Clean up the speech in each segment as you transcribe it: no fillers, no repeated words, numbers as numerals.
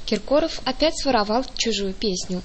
Киркоров опять своровал чужую песню.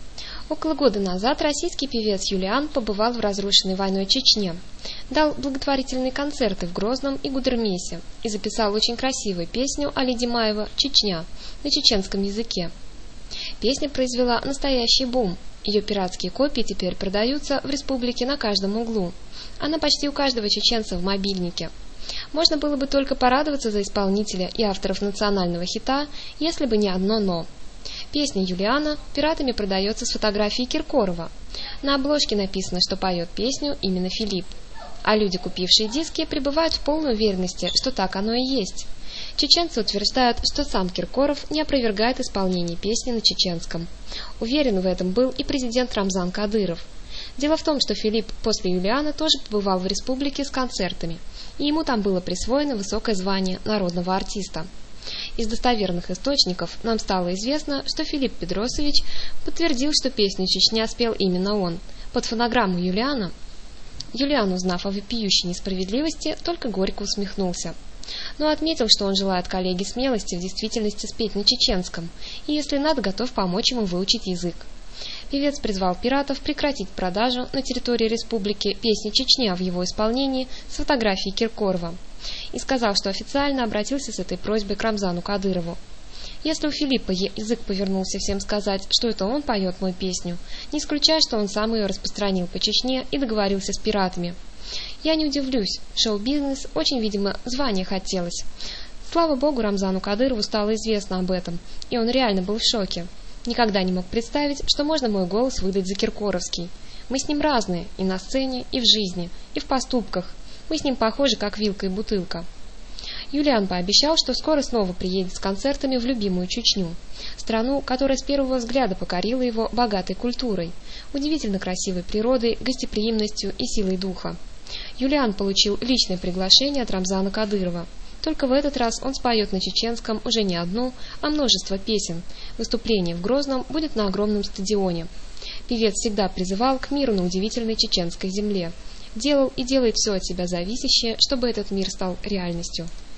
Около года назад российский певец Юлиан побывал в разрушенной войной Чечне, дал благотворительные концерты в Грозном и Гудермесе и записал очень красивую песню Али Димаева «Чечня» на чеченском языке. Песня произвела настоящий бум. Ее пиратские копии теперь продаются в республике на каждом углу. Она почти у каждого чеченца в мобильнике. Можно было бы только порадоваться за исполнителя и авторов национального хита, если бы не одно «но». Песня Юлиана пиратами продается с фотографией Киркорова. На обложке написано, что поет песню именно Филипп. А люди, купившие диски, пребывают в полной уверенности, что так оно и есть. Чеченцы утверждают, что сам Киркоров не опровергает исполнение песни на чеченском. Уверен в этом был и президент Рамзан Кадыров. Дело в том, что Филипп после Юлиана тоже побывал в республике с концертами, и ему там было присвоено высокое звание народного артиста. Из достоверных источников нам стало известно, что Филипп Педросович подтвердил, что песню «Чечня» спел именно он, под фонограмму Юлиана. Юлиан, узнав о вопиющей несправедливости, только горько усмехнулся, но отметил, что он желает коллеге смелости в действительности спеть на чеченском, и, если надо, готов помочь ему выучить язык. Певец призвал пиратов прекратить продажу на территории республики песни «Чечня» в его исполнении с фотографией Киркорова и сказал, что официально обратился с этой просьбой к Рамзану Кадырову. Если у Филиппа язык повернулся всем сказать, что это он поет мою песню, не исключая, что он сам ее распространил по Чечне и договорился с пиратами. Я не удивлюсь, шоу-бизнес очень, видимо, звания хотелось. Слава богу, Рамзану Кадырову стало известно об этом, и он реально был в шоке. Никогда не мог представить, что можно мой голос выдать за киркоровский. Мы с ним разные, и на сцене, и в жизни, и в поступках. Мы с ним похожи, как вилка и бутылка. Юлиан пообещал, что скоро снова приедет с концертами в любимую Чечню, страну, которая с первого взгляда покорила его богатой культурой, удивительно красивой природой, гостеприимностью и силой духа. Юлиан получил личное приглашение от Рамзана Кадырова. Только в этот раз он споет на чеченском уже не одну, а множество песен. Выступление в Грозном будет на огромном стадионе. Певец всегда призывал к миру на удивительной чеченской земле. Делал и делает все от себя зависящее, чтобы этот мир стал реальностью.